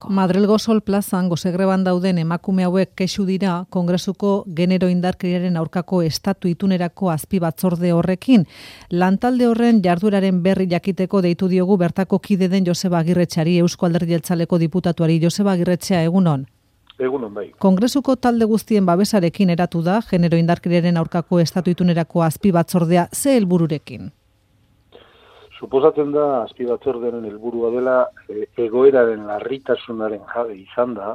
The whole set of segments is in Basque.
Madrilgo Sol Plazan gozegreban dauden emakume hauek kexu dira Kongresuko genero indarkeriaren aurkako estatu itunerako azpi batzorde horrekin. Lantalde horren jardueraren berri jakiteko deitu diogu bertako kide den Joseba Agirretxeari, Eusko Alderdi Jeltzaleko diputatuari. Joseba Agirretxea, egunon. Egunon, bai. Kongresuko talde guztien babesarekin eratu da genero indarkeriaren aurkako estatu itunerako azpi batzordea, ze helbururekin? Suposatzen da, azpi batzordearen helburua dela, egoeraren larritasunaren jabe izan da,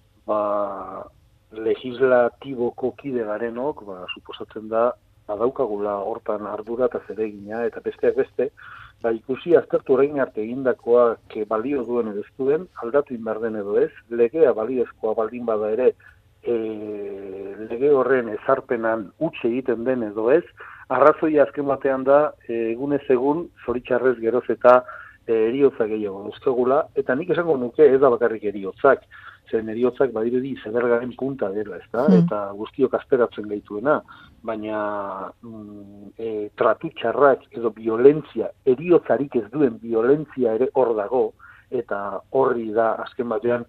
legislatiboko kide garenok, suposatzen da, badaukagula hortan ardura eta zeregina, eta besteak beste, ikusi aztertu orain arte egindakoak balio duen edo ez duen, aldatu inbar den edo ez, legea baliozkoa baldin bada ere, lege horren ezarpenan utxe egiten den edo ez, arrazoia azken batean da, egunez egun, zoritxarrez geroz eta eriotza gehiago duzkegula, eta nik esango nuke ez da bakarrik eriotzak, zen eriotzak badirudi izebergaren punta dela, ezta? Eta guztiok asperatzen gaituena, baina tratu txarrak edo violentzia, eriotzarik ez duen violentzia ere hor dago, eta horri da azken batean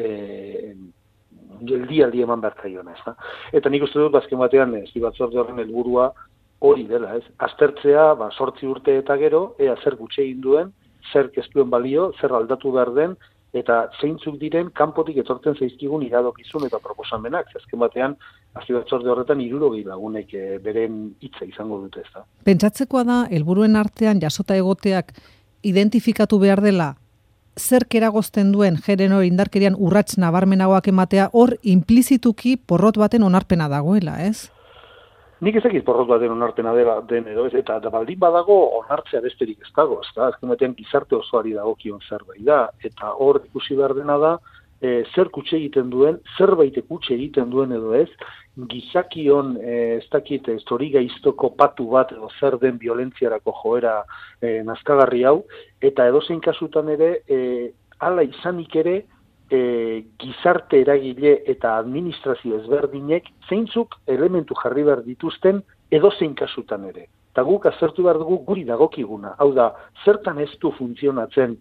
geldialdi eman bertzaiona, ezta? Eta nik uste dut azken batean azpi batzorde horren helburua hori dela, ez? Aztertzea, 8 urte eta gero, ea zer gutxe egin duen, zer ez duen balio, zer aldatu behar den, eta zeintzuk diren kanpotik etortzen zaizkigun iradokizun eta proposamenak. Azken batean, azpi batzorde horretan 60 lagunek beren hitza izango dute, ezta? Pentsatzekoa da, helburuen artean jasota egoteak identifikatu behar dela, zerk eragozten duen genero indarkerian urrats nabarmenagoak ematea, hor implizituki porrot baten onarpena dagoela, ez? Nik ezakit porrot baten onarpena den edo ez, eta baldin badago onartzea besterik ez dago, ezta? Azken batean gizarte osoari dagokion zerbait da, eta hor ikusi behar dena da, zer kutxe egiten duen, zerbait kutxe egiten duen edo ez, gizakion, ez dakit, zori gaiztoko patu bat edo zer den violentziarako joera nazkagarri hau, eta edozein kasutan ere, hala izanik ere, gizarte eragile eta administrazio ezberdinek zeintzuk elementu jarri behar dituzten edozein kasutan ere. Eta guk aztertu behar dugu guri dagokiguna. Hau da, zertan ez du funtzionatzen,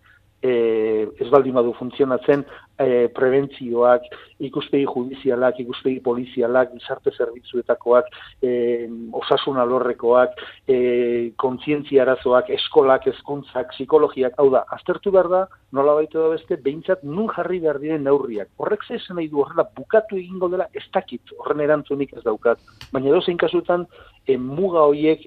ez baldin badu funtzionatzen prebentzioak, ikuspegi judizialak, ikuspegi polizialak, gizarte zerbitzuetakoak, osasun alorrekoak, kontzientzia arazoak, eskolak, hezkuntzak, psikologiak, hau da, aztertu behar da, nola baitu da beste, behintzat nun jarri behar diren neurriak. Horrek zezen nahi du horrela bukatu egingo dela ez dakit, horren erantzunik ez daukat. Baina edozein kasutan, muga horiek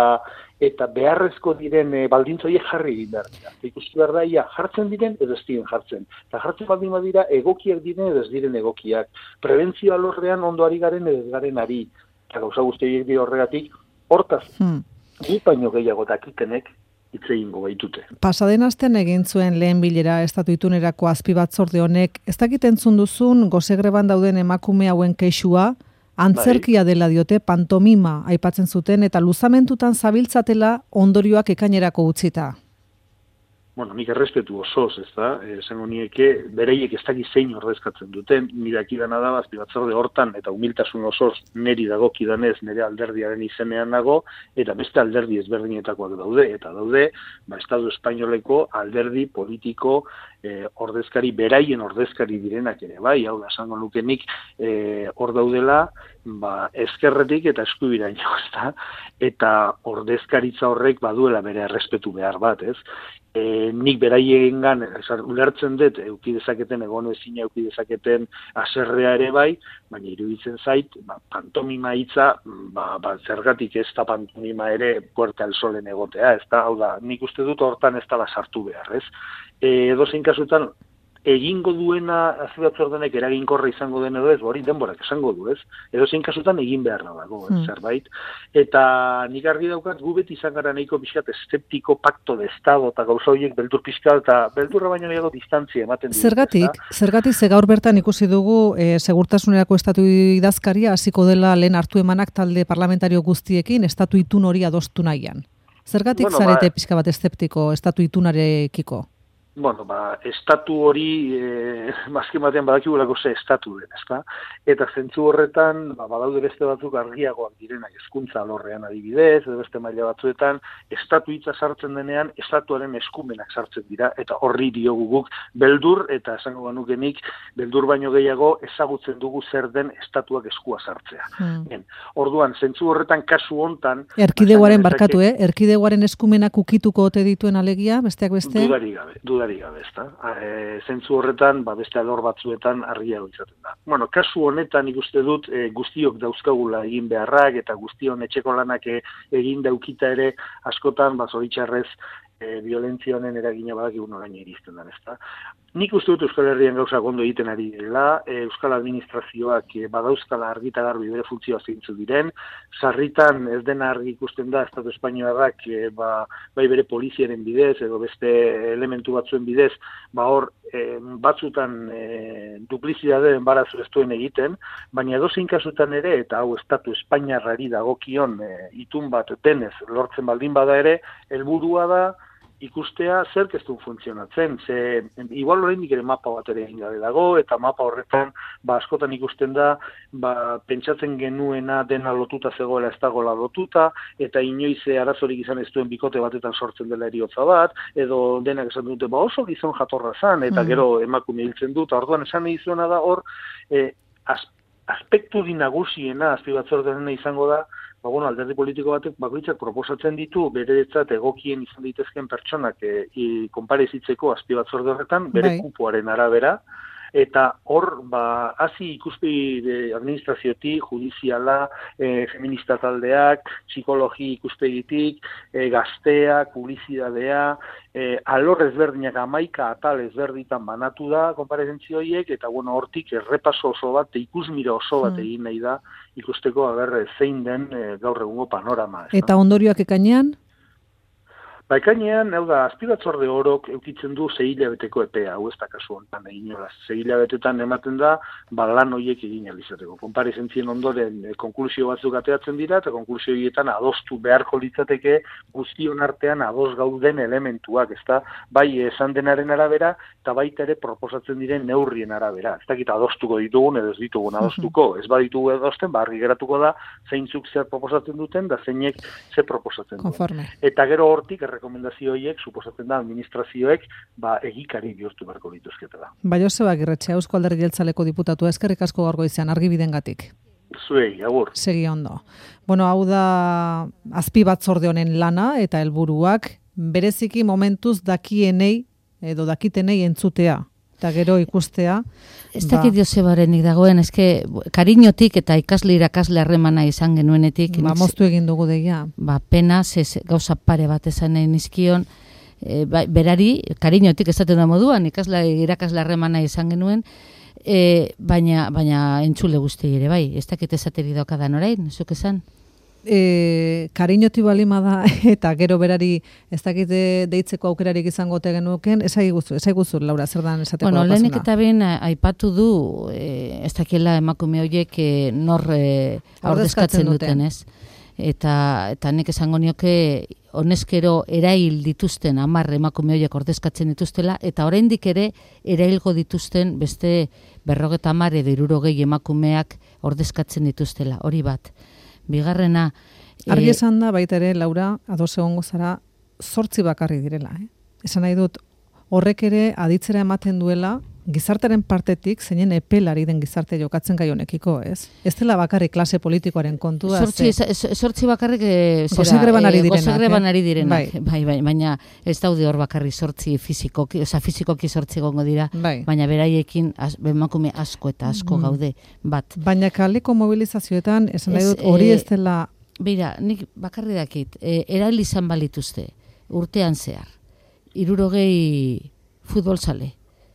eta beharrezko diren baldintza horiek jarri egin behar dira. Ikusi behar da, jartzen diren edo ez diren jartzen. Eta jartzen baldin badira egokiak diren edo ez diren egokiak. Prebentzio alorrean ondo ari garen edo ez garen ari. Eta gauza guztiak dira horregatik, hortaz, guk baino gehiago dakitenek hitz egingo baitute. Pasaden astean egin zuen lehen bilera estatu itunerako azpi batzorde honek, ez dakit entzun duzun gozegreban dauden emakume hauen kexua, antzerkia dela diote, pantomima aipatzen zuten, eta luzamentutan zabiltzatela ondorioak ekainerako utzita. Bueno, nik errespetu osoz, ez da, esango nieke, bereiek ez dakit zein ordezkatzen duten, nire akidana da, azpi batzorde hortan, eta humiltasun osoz niri dagokidanez, nire alderdiaren izenean dago, eta beste alderdi ezberdinetakoak daude, eta daude, Estatu Espainoleko alderdi politiko ordezkari, beraien ordezkari direnak ere, bai, hau da, esango nukenik hor daudela, ezkerretik eta eskubiraino, eta ordezkaritza horrek baduela bere errespetu behar bat, ez? Nik beraiengan ulertzen dut, euki dezaketen egon ezina, euki dezaketen haserrea ere bai, baina iruditzen zait, pantomima hitza, zergatik ez da pantomima ere Puerta del Solen egotea, ez da, hau da, nik uste dut hortan ez dela sartu behar, ez? Edozein kasutan, egingo duena azpi batzordenek eraginkorra izango den edo ez, hori denborak esango du, ez? Edozein kasutan egin beharra dago, zerbait. Eta nik argi daukat, gu beti izan gara nahiko pixkat eszeptiko pacto de estado eta gauza horiek beldur pixkat eta beldurra baino nahiago distantzia ematen dut. Zergatik ze gaur bertan ikusi dugu segurtasunerako estatu idazkaria hasiko dela lehen hartu emanak talde parlamentario guztiekin estatu itun hori adostu nahian. Zergatik zarete pixka bat eszeptiko estatu itunarekiko? Bueno, estatu hori, azken batean badakigulako ze estatu den, ezta? Eta zentzu horretan, badaude beste batzuk argiagoak direnak hezkuntza alorrean adibidez, edo beste maila batzuetan, estatu hitza sartzen denean, estatuaren eskumenak sartzen dira, eta horri diogu guk beldur, eta esango genukenik, beldur baino gehiago ezagutzen dugu zer den estatuak eskua sartzea. Orduan, zentzu horretan kasu hontan... Erkidegoaren barkatu, Erkidegoaren eskumenak ukituko ote dituen alegia, besteak beste? Dudari gabe, ezta? Zentzu horretan, beste alor batzuetan argiago izaten da. Bueno, kasu honetan ikuste dut guztiok dauzkagula egin beharrak eta guztion etxeko lanak egin daukita ere askotan, zoritxarrez, violentzia honen eragina badakigu noraino iristen den, ezta? Nik uste dut Euskal Herrian gauzak ondo egiten ari direla, Euskal Administrazioak badauzkala argi eta garbi bere funtzioa zeintzuk diren, sarritan ez dena argi ikusten da Estatu Espainoarrak bai bere poliziaren bidez edo beste elementu batzuen bidez, hor batzutan duplizidade enbarazu ez duen egiten, baina edozein kasutan ere, eta hau Estatu Espainiarrari dagokion itun bat denez lortzen baldin bada ere, helburua da ikustea zer ez du funtzionatzen. Igual oraindik ere mapa bat ere egin gabe dago, eta mapa horretan askotan ikusten da, pentsatzen genuena dena lotuta zegoela ez dagoela lotuta, eta inoiz arazorik izan ez duen bikote batetan sortzen dela heriotza bat, edo denak esan dute, oso gizon jatorra zan, eta gero emakume hiltzen dut, orduan esan nahi zuena da hor, aspektu nagusiena azpibatzordearena izango da, alderdi politiko batek bakoitzak proposatzen ditu beretzat egokien izan daitezkeen pertsonak konparezitzeko azpibatzorde horretan, bere kupoaren arabera, eta hor, hasi ikuspegi administraziotik, judiziala, feminista taldeak, psikologi ikuspegitik, gazteak, publizidadea, alor ezberdinak 11 atal ezberditan banatu da konparezentzio horiek, eta hortik errepaso oso bat, ikusmira oso bat egin nahi da, ikusteko zein den gaur egungo panorama. Eta ondorioak ekainean? Ekainean, azpibatzorde orok eukitzen du 6 hilabeteko epea, hau ez da kasu honetan inolaz. 6 hilabetetan ematen da, lan horiek egin alizateko. Konparezentzien ondoren konklusio batzuk ateratzen dira, eta konklusio horietan adostu beharko litzateke guztion artean ados gauden elementuak, ezta bai esan denaren arabera, eta baita ere proposatzen diren neurrien arabera. Ez dakit adostuko ditugun edo ez ditugun adostuko. Ez baditugu adosten, argi geratuko da, zeintzuk zer proposatzen duten, da zeinek zer proposatzen duten. Eta gero hortik, rekomendazio horiek, suposatzen da, administrazioek, egikari bihurtu beharko lituzketela. Joseba Agirretxea, Eusko Alderdi Jeltzaleko diputatua, eskerrik asko gaur goizean, argibidengatik. Zuei, agur. Segi ondo. Hau da azpibatzorde honen lana eta helburuak bereziki momentuz dakienei edo dakitenei entzutea. Eta gero ikustea. Ez dakit Josebarenik dagoen, kariñotik eta ikasle-irakasle harremana izan genuenetik. Moztu egin dugu deia. Pena, gauza pare bat esan nahi nizkion, berari, kariñotik esaten da moduan, ikasle-irakasle harremana izan genuen, baina entzule guzti ere, bai. Ez dakit esateri daukadan orain, zuk esan? Kariñoti balima da eta gero berari ez dakite deitzeko aukerarik izango ote genuken, esaiguzu, Laura, zer dan esateko pasuna? Lehenik eta behin aipatu du, ez dakiela emakume horiek nor ordezkatzen duten, ez? Eta nek esango nioke honezkero erail dituzten 10 emakume horiek ordezkatzen dituztela, eta oraindik ere erailgo dituzten beste 50 edo 60 emakumeak ordezkatzen dituztela, hori bat. Bigarrena... Argi esan da, baita ere, Laura, ados egongo zara, 8 bakarri direla. Esan nahi dut, horrek ere aditzera ematen duela, gizartaren partetik, zeinen epelari den gizarte jokatzen gai honekiko, ez? Ez dela bakarrik klase politikoaren kontua. 8 bakarrik... Gozegreban ari direnak. Bai, baina ez daude hor bakarri 8 fizikoki 8 gongo dira, baina beraiekin emakume asko eta asko gaude bat. Baina kaleko mobilizazioetan, esan nahi dut, hori ez dela... Beira, nik bakarri dakit, erail izan balituzte, urtean zehar, 60 futbolzale,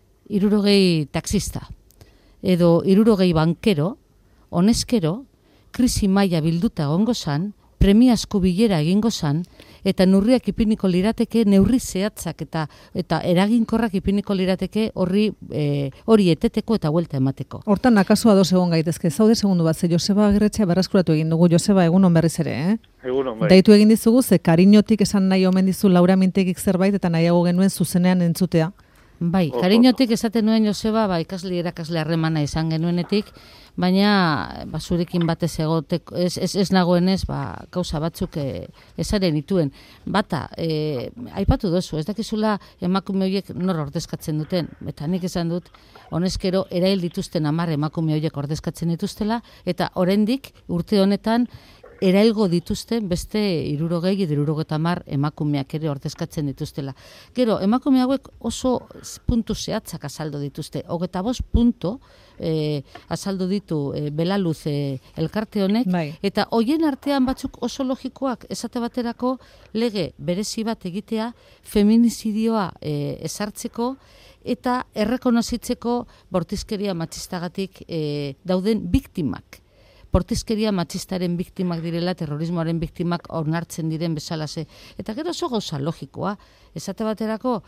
60 taxista, edo 60 bankero, honezkero, krisi maila bilduta egongo zan, premiazko bilera egingo zan, eta neurriak ipiniko lirateke, neurri zehatzak eta eraginkorrak ipiniko lirateke hori eteteko eta huelta emateko. Hortan, akaso ados egon gaitezke, zaude segundu bat, Joseba Agirretxea berreskuratu egin dugu. Joseba, egunon berriz ere, Egunon, bai. Deitu egin dizugu, ze kariñotik esan nahi omen dizu Laura Mintegik zerbait, eta nahiago genuen zuzenean entzutea. Bai, kariñotik esaten nuen Joseba, ikasle irakasle harremana izan genuenetik, baina zurekin batez egoteko, ez nagoenez, gauza batzuk esaren dituen. Bata, aipatu dozu, ez dakizula emakume horiek nor ordezkatzen duten, eta nik esan dut, honezkero, erail dituzten 10 emakume horiek ordezkatzen dituztela, eta oraindik urte honetan, erailgo dituzten beste 60 emakumeak ere ordezkatzen dituztela. Gero, emakume hauek oso puntu zehatzak azaldu dituzte. 25 puntu azaldu ditu Belaluz elkarte honek, eta hoien artean batzuk oso logikoak, esate baterako lege berezi bat egitea, feminizidioa ezartzeko, eta errekonozitzeko bortizkeria matxistagatik dauden biktimak. Bortizkeria matxistaren biktimak direla, terrorismoaren biktimak onartzen diren bezalase. Eta gero oso gauza logikoa, esate baterako,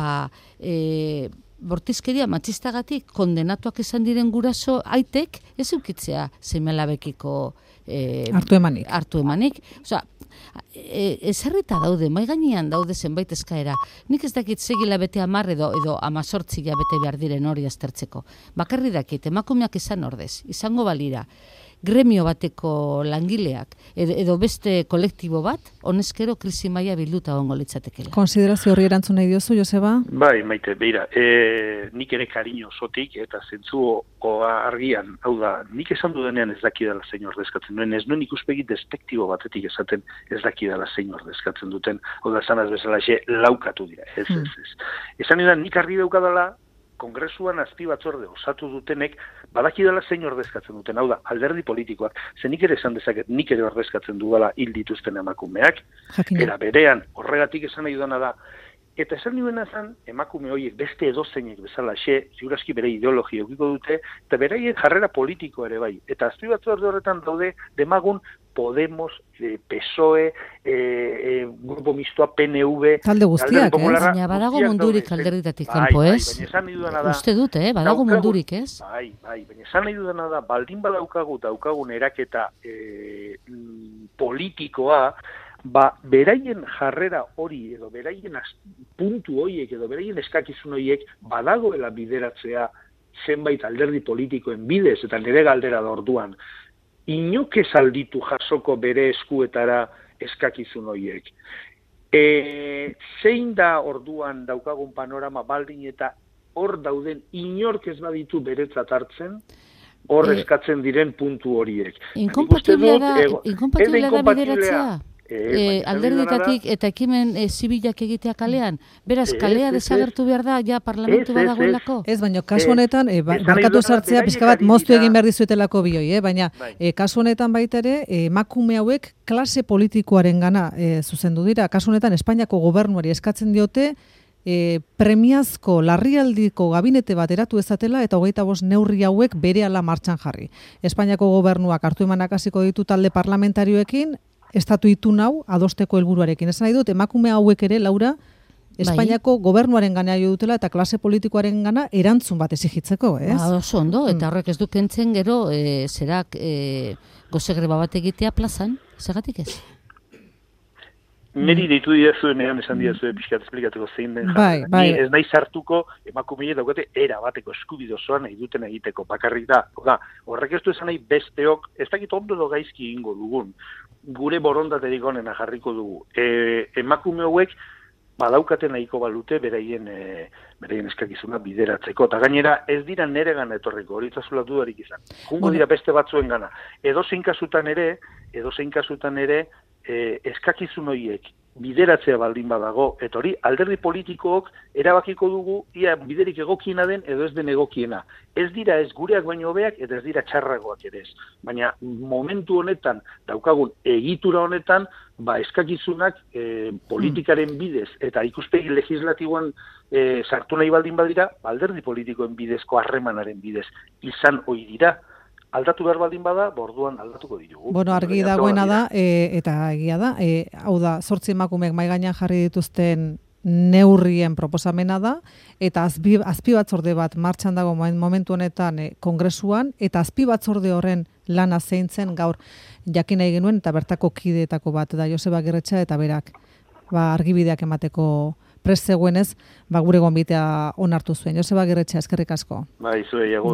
bortizkeria matxistagatik kondenatuak izan diren guraso aitek ez eukitzea seme-alabekiko hartu emanik. Osea, ezarrita daude, mai gainean daude zenbait eskaera. Nik ez dakit segila bete 10 edo 18 bete behar diren hori aztertzeko. Bakarri dakit, emakumeak izan ordez, izango balira, gremio bateko langileak edo beste kolektibo bat, honezkero krisi maila bilduta egongo litzatekeela. Konsiderazio horri erantzun nahi diozu, Joseba? Bai, Maite, beira, nik ere kariño zotik eta zentzuo argian, hau da, nik esan dudanean ez dakidala zein ordezkatzen duen, ez nuen ikuspegi despektibo batetik esaten ez dakidala zein ordezkatzen duten, hau da, zanaz bezala laukatu dira, ez. Esan da, nik argi daukadala, Kongresuan azpi batzorde osatu dutenek badakidala zein ordezkatzen duten, hau da, alderdi politikoak. Ze nik ere esan dezaket, nik ere ordezkatzen dudala hil dituzten emakumeak, era berean horregatik esan nahi dudana da, eta esan duena zen, emakume horiek beste edozeinek bezala ziurazki bere ideologia eukiko dute, eta beraien jarrera politiko ere bai. Eta azpi batzorde horretan daude demagun Podemos, PSOE, Grupo Mistoa, PNV... Talde guztiak, ez? Baina badago mundurik alderditatik kanpo, ez? Uste dute, badago mundurik, ez? Bai, baina esan nahi dudana da, baldin daukagun eraketa politikoa, beraien jarrera hori, edo beraien puntu horiek, edo beraien eskakizun horiek, badagoela bideratzea zenbait alderdi politikoen bidez, eta nire galdera da orduan, inok ez alditu jasoko bere eskuetara eskakizun horiek. Zein da orduan daukagun panorama baldin eta hor dauden inork ez baditu beretzat hartzen, hor eskatzen diren puntu horiek. Inkompatiblea da bideratzea? Alderditatik eta ekimen zibilak egitea kalean? Beraz, kalea desagertu behar da, ja parlamentu badagoelako? Ez, baina kasu honetan, barkatu sartzea pixka bat moztu egin behar dizuetelako bioi, baina kasu honetan baita ere, emakume hauek klase politikoaren gana zuzendu dira. Kasu honetan, Espainiako gobernuari eskatzen diote, premiazko larrialdiko gabinete bat eratu ezatela eta 25 neurri hauek berehala martxan jarri. Espainiako gobernuak hartu emanak hasiko ditu talde parlamentarioekin, estatu itun hau adosteko helburuarekin. Esan nahi dut, emakume hauek ere, Laura, Espainiako gobernuaren gana jo dutela eta klase politikoaren gana erantzun bat exigitzeko, ez? Oso ondo, eta horrek ez du kentzen gero, zerak gozegreba bat egitea plazan, zergatik ez? Neri deitu didazuenean esan didazue pixkat esplikatuko zein den jarri. Ni ez nahi sartuko emakumei daukate era bateko eskubide osoa nahi duten egiteko bakarrik da. Horrek ez du esan nahi besteok, ez dakit ondo edo gaizki egingo dugun, gure borondaterik onena jarriko dugu. Emakume hauek badaukaten nahiko balute beraien eskakizuna bideratzeko. Eta gainera ez dira nere gana etorriko, hori zazula dudarik izan. Jungo dira beste batzuen gana. Edozein kasutan ere, eskakizun horiek bideratzea baldin badago, eta hori alderdi politikook erabakiko dugu ia biderik egokiena den edo ez den egokiena. Ez dira ez gureak baino hobeak eta ez dira txarragoak ere ez. Baina momentu honetan, daukagun egitura honetan, eskakizunak politikaren bidez eta ikuspegi legislatiboan sartu nahi baldin badira, alderdi politikoen bidezko harremanaren bidez izan ohi dira. Aldatu behar baldin bada, borduan aldatuko ditugu. Bueno, argi dagoena da, eta egia da, hau da, 8 emakumeek mahai gainean jarri dituzten neurrien proposamena da, eta azpi batzorde bat martxan dago momentu honetan kongresuan, eta azpi batzorde horren lana zeintzen gaur jakin nahi genuen, eta bertako kideetako bat da Joseba Agirretxa, eta berak argibideak emateko prest zegoenez, gure gonbitea onartu zuen. Joseba Agirretxea, eskerrik asko. Bai, zuei, agur.